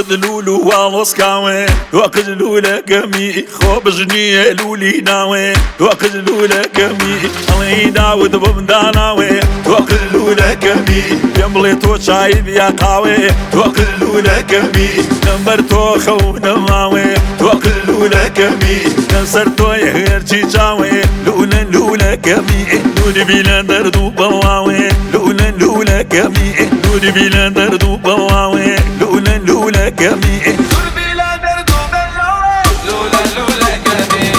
توقد لولو والوسكاوي توقد لولا قمي خوب جنيه لولي ناوي توقد لولا قمي الله داود بمداناوي توقد لولا قمي يملي تو شايب يا قاوي توقد لولا قمي نمرتو خو نماوي توقد لولا قمي نسرتو يهرجي جاوي لولا لولا قمي نودي بلا دردو بواوي لولا لولا قمي نودي بلا دردو بواوي لولا لولا قمي نودي بلا دردو بواوي لولا لولا قمي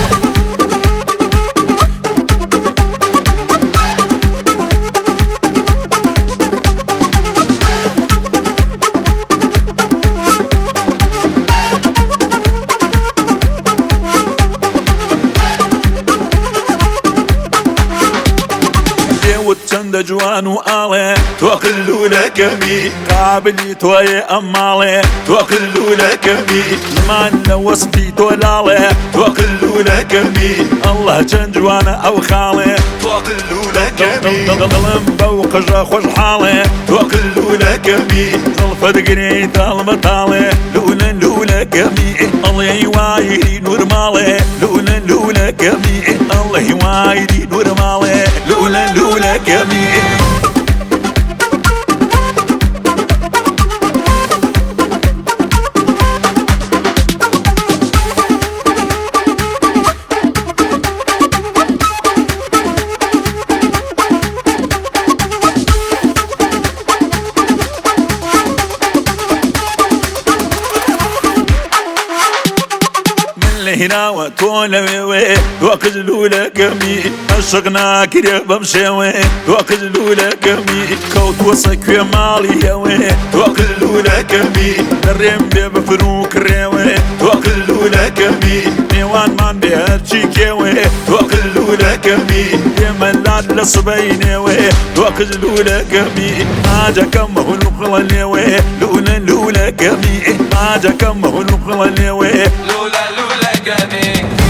وتشند جوان وآله توقلوا لكمي قابلي توي أمالي توقلوا لكمي من وصفي تولالي توقلوا لكمي الله جن جوان أو خالي توقلوا لكمي ظلم بوقجا خوش حالي توقلوا لكمي ظلفت قريت المطالي لولا لولا كمي الله يوايدي نور مالي لولا لولا كمي الله يوايدي نور مالي لولا لولا كمي هنا وتولى وي وقد لولا قمي عشقنا كده بمشاوي وقد لولا قمي كوت وصك يا مالي وي وقد لولا قمي الريم بفروك ريوي وقد لولا قمي نيوان مان بهرشيك وي وقد لولا قمي يا ملاد لصبيني وي وقد لولا قمي ما جا كم هو الخلل وي لولا لولا قمي ما جا كم هو الخلل وي لولا لولا قمي